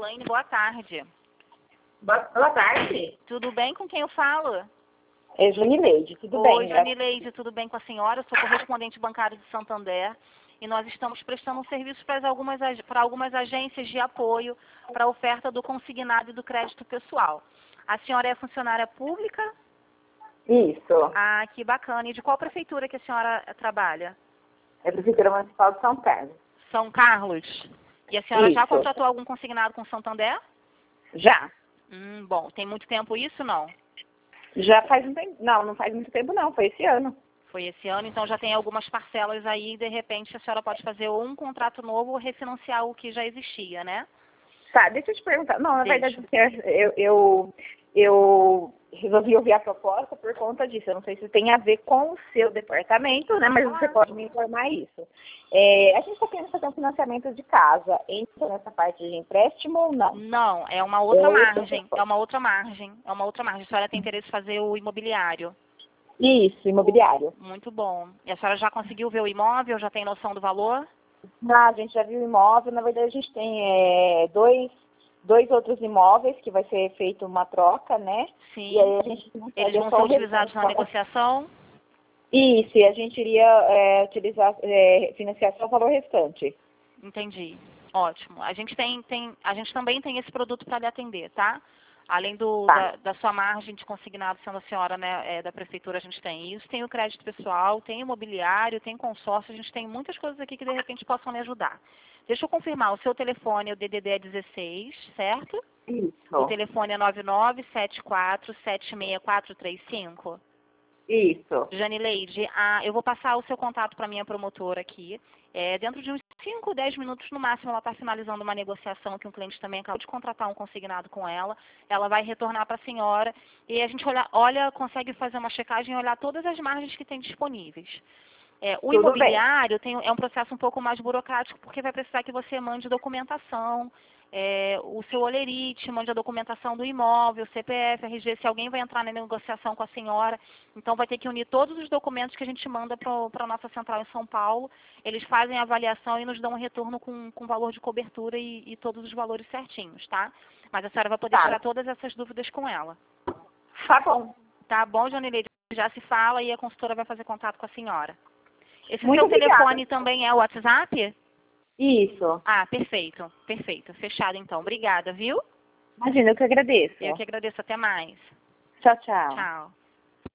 Elaine, boa tarde. Boa tarde. Tudo bem com quem eu falo? É Janileide, tudo bem? Oi, Janileide, tudo bem com a senhora? Eu sou correspondente bancário de Santander e nós estamos prestando um serviço para algumas agências de apoio para a oferta do consignado e do crédito pessoal. A senhora é funcionária pública? Isso. Ah, que bacana. E de qual prefeitura que a senhora trabalha? É a Prefeitura Municipal de São Carlos. São Carlos. E a senhora já Isso. contratou algum consignado com Santander? Já. Bom, tem muito tempo isso, não? Já faz um tempo. Não faz muito tempo não, foi esse ano. Foi esse ano, então já tem algumas parcelas aí, de repente a senhora pode fazer ou um contrato novo ou refinanciar o que já existia, né? Tá, deixa eu te perguntar. Não, na Deixa. verdade, eu resolvi ouvir a proposta por conta disso. Eu não sei se tem a ver com o seu departamento, né? Mas você pode me informar isso. A gente está querendo fazer um financiamento de casa. Entra nessa parte de empréstimo ou não? Não, é uma outra margem. É uma outra margem. A senhora tem interesse em fazer o imobiliário. Isso, imobiliário. Muito bom. E a senhora já conseguiu ver o imóvel? Já tem noção do valor? A gente já viu o imóvel. Na verdade, a gente tem dois outros imóveis que vai ser feito uma troca, né? Sim. E aí a gente Eles vão ser utilizados na negociação? Isso, e a gente iria financiar só o valor restante. Entendi. Ótimo. A gente também tem esse produto para lhe atender, tá? Além da sua margem de consignado, sendo a senhora, né, da prefeitura, a gente tem isso. Tem o crédito pessoal, tem imobiliário, tem consórcio. A gente tem muitas coisas aqui que, de repente, possam lhe ajudar. Deixa eu confirmar. O seu telefone, o DDD é 16, certo? Isso. O telefone é 9974-76435. Isso. Janileide, eu vou passar o seu contato para a minha promotora aqui. Dentro de uns 5, 10 minutos no máximo, ela está finalizando uma negociação que um cliente também acabou de contratar um consignado com ela. Ela vai retornar para a senhora e a gente consegue fazer uma checagem e olhar todas as margens que tem disponíveis. O Tudo imobiliário é um processo um pouco mais burocrático, porque vai precisar que você mande documentação, o seu olerite, mande a documentação do imóvel, CPF, RG, se alguém vai entrar na negociação com a senhora. Então, vai ter que unir todos os documentos que a gente manda para a nossa central em São Paulo. Eles fazem a avaliação e nos dão um retorno com valor de cobertura e todos os valores certinhos, tá? Mas a senhora vai poder tirar todas essas dúvidas com ela. Tá bom. Tá bom, Janileide? Já se fala e a consultora vai fazer contato com a senhora. Esse Muito seu obrigada. telefone também é o WhatsApp? Isso. Ah, perfeito. Perfeito. Fechado, então. Obrigada, viu? Imagina, eu que agradeço. Eu que agradeço. Até mais. Tchau, tchau. Tchau.